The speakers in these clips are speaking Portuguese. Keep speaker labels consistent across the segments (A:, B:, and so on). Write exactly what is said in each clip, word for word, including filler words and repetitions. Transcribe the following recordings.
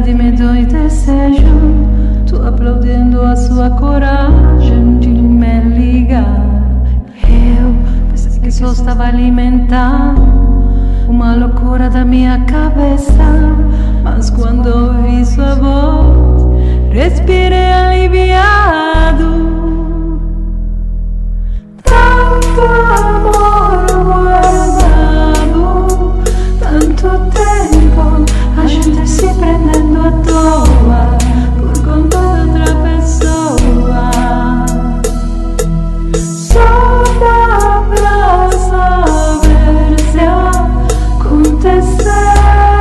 A: de medo e desejo, tu aplaudindo a sua coragem de me ligar. Eu pensei que só estava alimentando uma loucura da minha cabeça, mas quando ouvi sua voz, respirei aliviado. Tanto amor guardado, tanto tempo, a gente se prendendo à toa por conta de outra pessoa. Só dá pra saber se acontecer.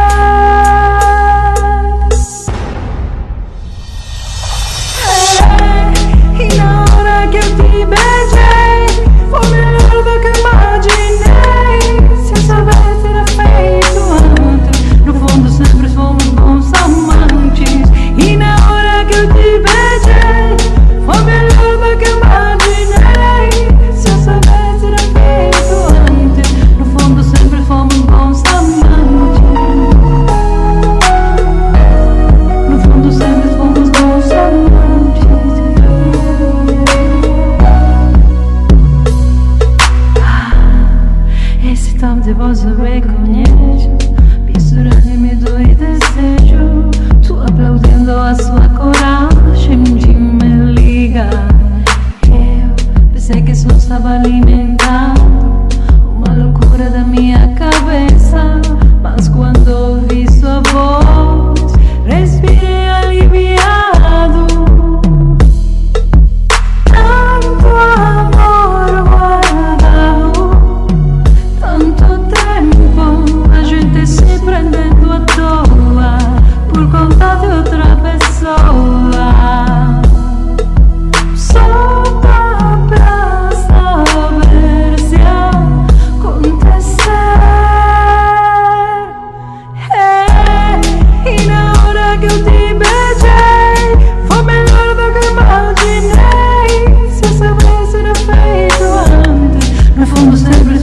A: É, e na hora que eu te beijei, foi melhor do que imaginei. Se eu soubesse ter feito antes, no fundo sempre fomos bons amantes. E na hora que eu te beijei, foi melhor do que imaginei. Se eu soubesse ter feito antes, no fundo sempre fomos bons amantes. No fundo sempre fomos bons amantes. Esse tom de voz eu reconheço, mistura de medo e desejo, tu aplaudindo a sua coragem de me ligar. Eu pensei que só estava alimentando uma loucura da minha cabeça, mas quando ouvi sua voz, respirei aliviado. Tanto amor guardado, tanto tempo, a gente se prendendo à toa por conta de outra pessoa. Só dá pra saber se acontecer. É, e na hora que eu te beijei, foi melhor do que imaginei. Se eu soubesse ter feito antes, no fundo sempre